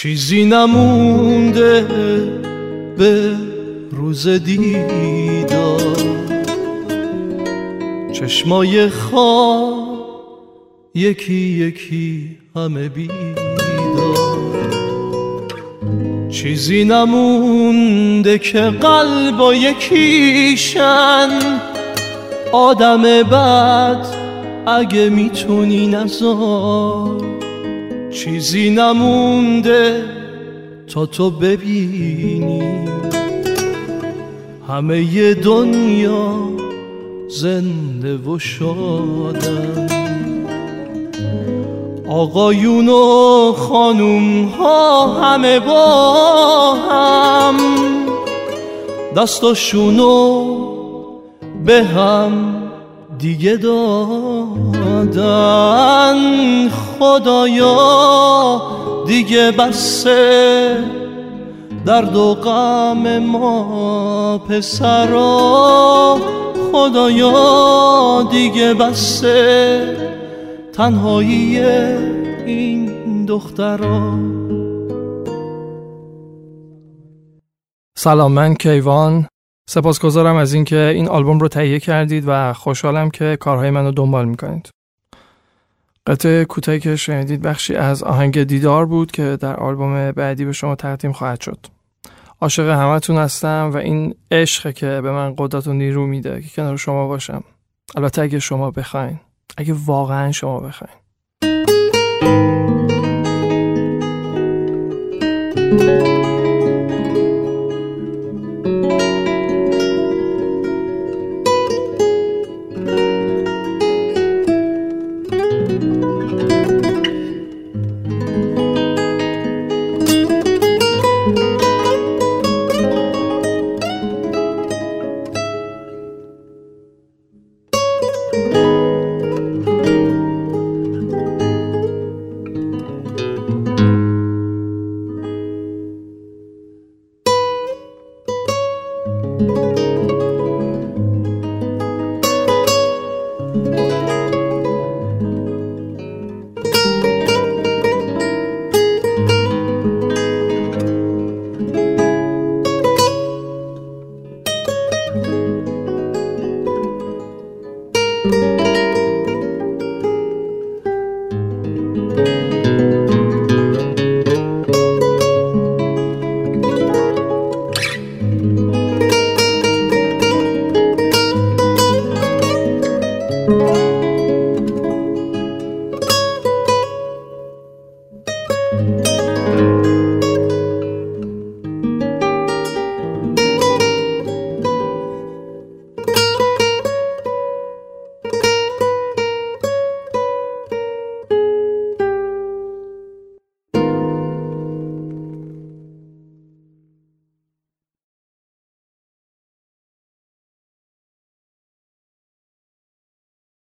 چیزی نمونده به روز دیدار، چشمای خواب یکی یکی همه بیدار. چیزی نمونده که قلبا یکیشن، آدم بد اگه میتونی نذار. چیزی نمونده تا تو ببینی همه ی دنیا زنده و شادن. آقایون و خانوم ها همه با هم دستاشونو به هم دیگه دادن. خدایا دیگه بسه درد و غم ما پسرا، خدایا دیگه بسه تنهایی این دخترا. سلام، من کیوان. سپاسگزارم از اینکه این آلبوم رو تهیه کردید و خوشحالم که کارهای منو دنبال میکنید. قطعه کوتاهی که شنیدید بخشی از آهنگ دیدار بود که در آلبوم بعدی به شما تقدیم خواهد شد. عاشق همتون هستم و این عشقه که به من قدرت و نیرو میده که کنار شما باشم. البته اگه شما بخواین، اگه واقعا شما بخواین.